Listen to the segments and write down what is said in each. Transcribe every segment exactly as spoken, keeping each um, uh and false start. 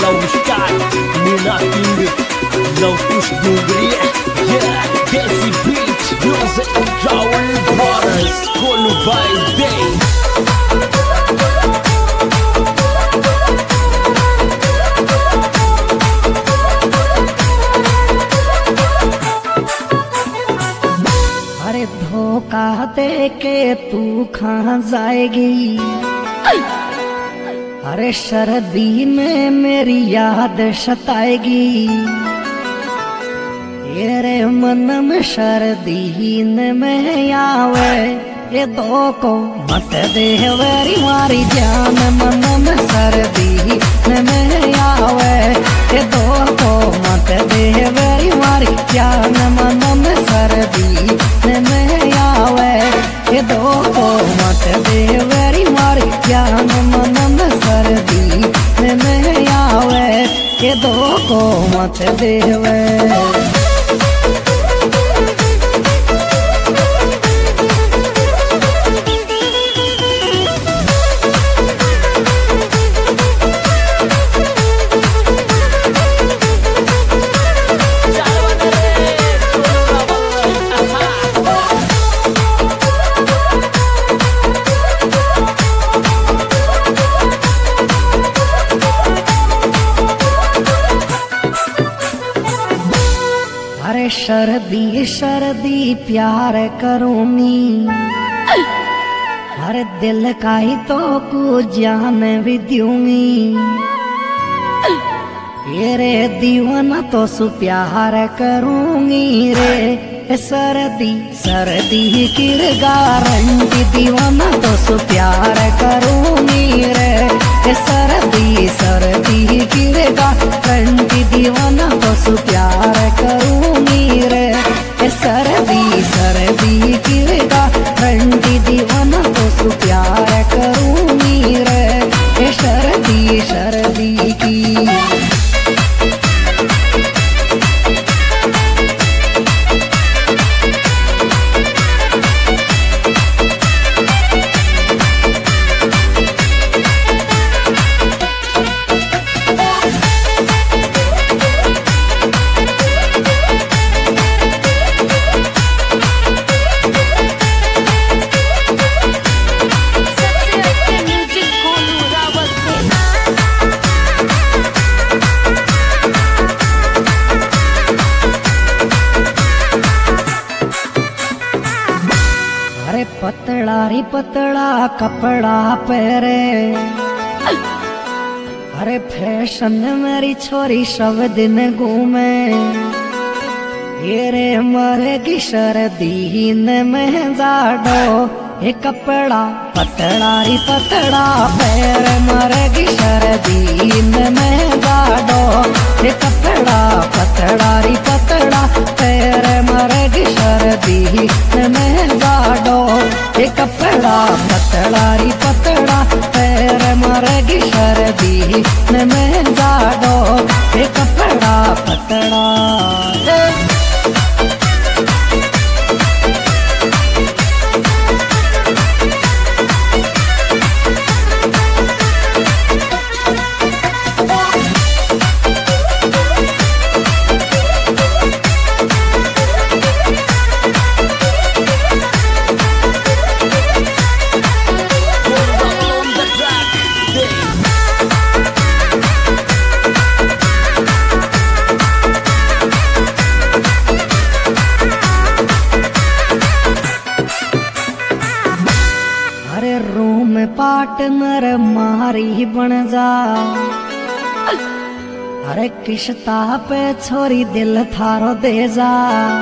Laushkai, Minaking, Laukush Dungri, yeah, Desi Beat, Music, Raul Brothers, Kolu by Day. अरे धोखा दे के तू कहाँ जाएगी, अरे सर्दी में मेरी याद सताएगी, तेरे मन में सर्दी में आवे, ये दो को मत दे वेरी मारी जान, मन में सर्दी में आवे, ये दो को मत दे वेरी मारी जान, मन में सर्दी में आवे, ये दो को मत दे वेरी मारी जान, मन में सर्दी में आवे, ये दो को मत दे वे। अरे सर्दी सर्दी प्यार करूंगी, अरे दिल का ही तो कुछ जान भी दूंगी, ये रे दीवाना तो सु प्यार करूंगी रे, सर्दी सर्दी की गारंटी दीवाना तो सु प्यार करूंगी रे, सर्दी सर्दी की गारंटी दीवाना तो सु प्यार करूंगी रे, सर्दी सर्दी की गारंटी दीवाना तो सु प्यार करूंगी रे, सर्दी सर्दी की। पतला री पतला कपड़ा पहरे, अरे फैशन मेरी छोरी सब दिन घूमे, ये रे मरेगी सर्दी में जाडो, ये कपड़ा पतला री पतला पैर मरेगी सर्दी में जाडो, ये कपड़ा पतला री पतला पैर मरेगी सर्दी में जाडो, ये कपड़ा पतला री पतला पैर मरेगी सर्दी में जाडो, ये कपड़ा पतला। पार्टनर मारी बन जा, अरे किश्ता पे छोरी दिल थारो दे जा,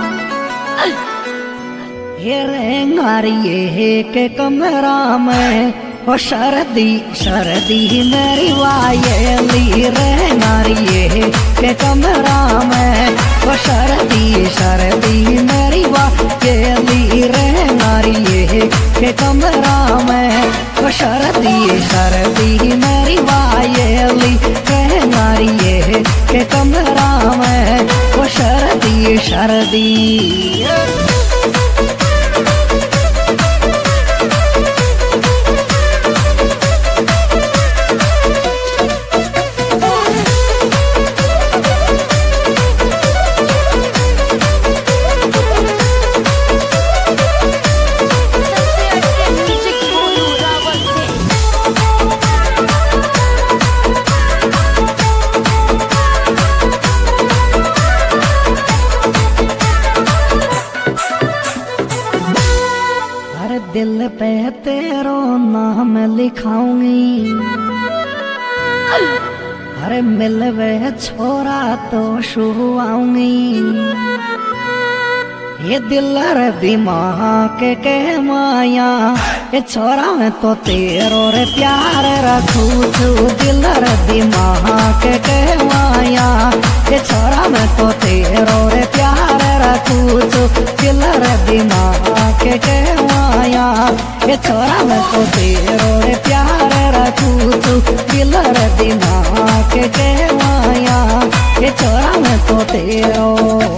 ये रे नारी ये के कमरा में, ओ सर्दी सर्दी मेरी वायली रे नारी ये के कमरा में, ओ सर्दी सर्दी मेरी वायली रे नारी ये के कमरा में, ओ सर्दी सर्दी मेरी वायली रे नारी ये के कमरा में, ओ सर्दी सर्दी। पे तेरो नाम लिखाऊंगी। अरे मिलवे छोरा तो शुआऊंगी। ये दिल रे दिमाग के माया, ये छोरा में तो तेरो रे प्यार रखू छू। दिल रे दिमाग के माया, ये छोरा में तो तेरो रे प्यार रखू छू। दिल रे दिमाग के माया, ये छोरा में तो तेरो रे प्यार रखू छू। दिल रे दिमाग के माया, ये छोरा में तो तेरो।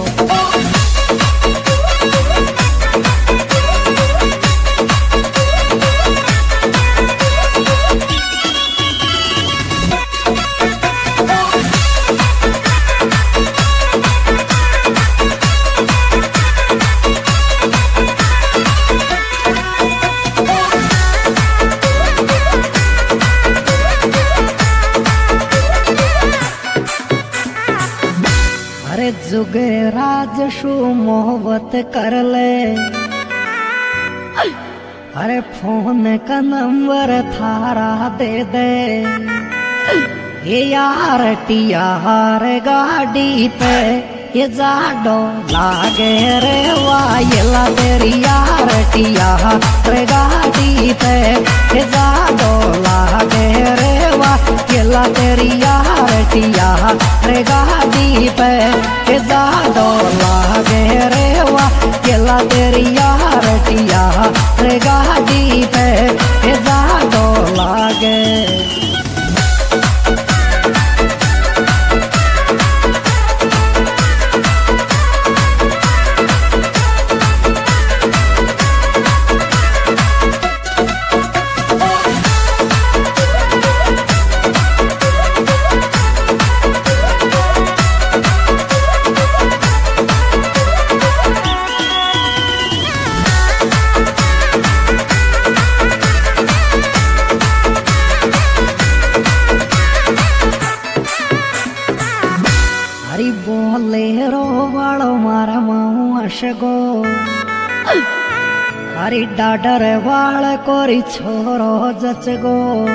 जुगे राज शू मोहब्बत कर ले। अरे फोन का नंबर थारा दे दे। ये यार टियार गाड़ी पे ये जाडो लागे रे वायला तेरी यार टियार गाड़ी पे ये जाडो लागे रे वायला तेरी यार टियार गाड़ी पे ये जाडो लागे रे वायला तेरी यार टियार गाड़ी पे ये जाडो लागे। बोलेरो वालो मारा माऊ अशगो। हरी डाडर वाल कोरी छोरो जचगो।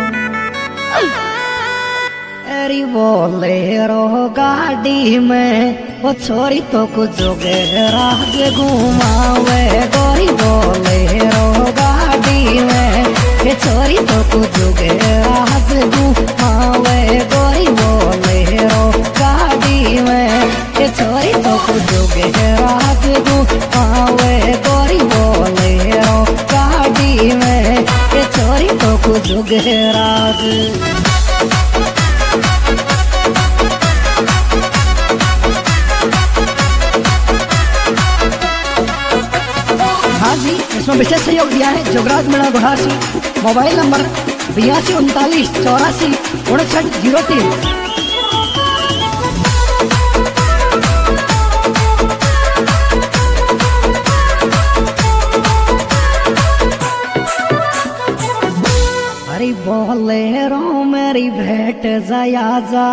अरे बोलेरो गाड़ी में वो छोरी तो कुछ जोगे राज घुमावे। गोरी बोलेरो गाड़ी में ये छोरी तो कुछ जोगे राज घुमावे। गोरी बोलेरो गाड़ी में ये छोरी तो कुछ जोगे राज घुमावे। गोरी बोलेरो गाड़ी में ये छोरी तो कुछ जोगे राज। हाँ जी, इसमें विशेष सहयोग दिया है जोगराज मेड़ा गुढ़ासी। मोबाइल नंबर बयासी उनतालीस चौरासी उनसठ जीरो तीन। अरे बोलेरो मेरी भेंट जाया जा।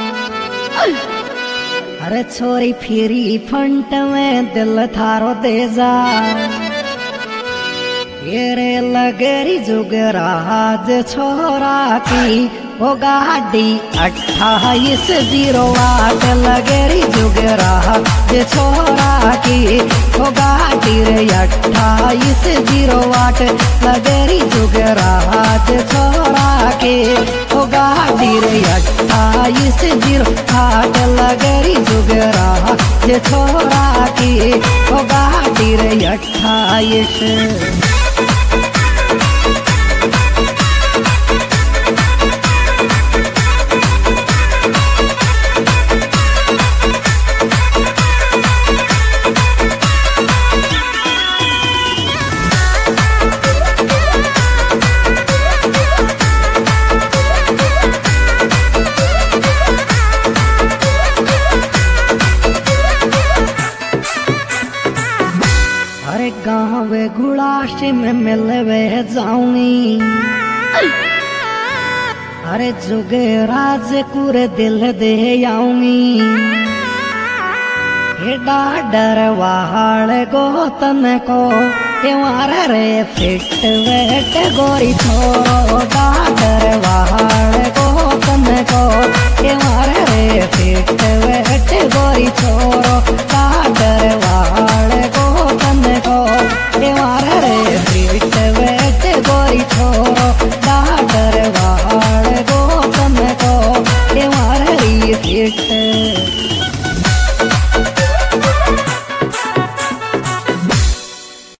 अरे छोरी फिरी फंट में दिल थारो दे जा। ये रे लगेरी जुगराज छोरा की वो गाड़ी अट्ठाईस जीरो आठ। लगेरी जुगराज छोरा की वो गाड़ी रे अट्ठाईस जीरो आठ। लगेरी जुगराज छोरा की वो गाड़ी रे अट्ठाईस जीरो आठ। लगेरी जुगराज छोरा की वो गाड़ी रे अट्ठाईस। गाँव गुड़ाशी में मिलवे जाऊंगी। अरे जुगे राज कुरे दिल दे आऊंगी। हे डाडर वाड़ गोतन को ये मारा रे फिट वेट गोरी छोरो डागर वाहड़ को तन को ये मारा रे फिट वेट गोरी छोरो